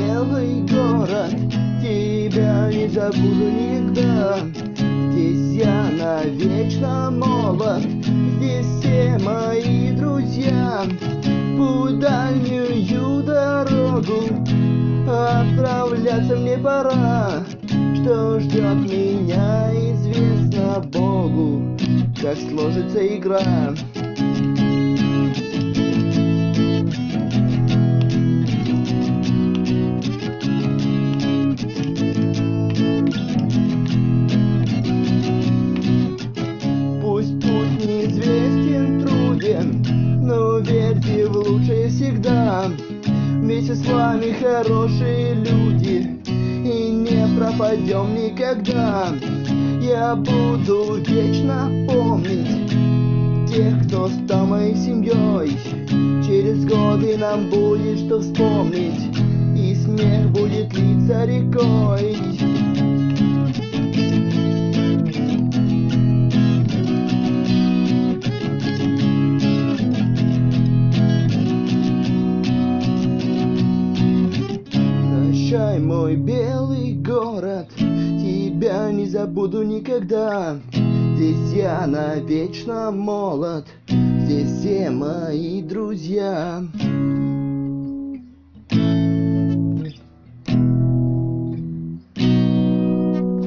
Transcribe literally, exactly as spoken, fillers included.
белый город, тебя не забуду никогда. Здесь я навечно молод, здесь все мои друзья. Путь дальнюю дорогу отправляться мне пора. Что ждет меня, известно Богу, как сложится игра. Пусть путь неизвестен, труден, но верьте в лучшее всегда. Вместе с вами хорошие люди, и не пропадем никогда. Я буду вечно помнить тех, кто стал моей семьей. Через годы нам будет что вспомнить, и смех будет литься рекой. Прощай, мой белый город, тебя не забуду никогда. Здесь я навечно молод, здесь все мои друзья.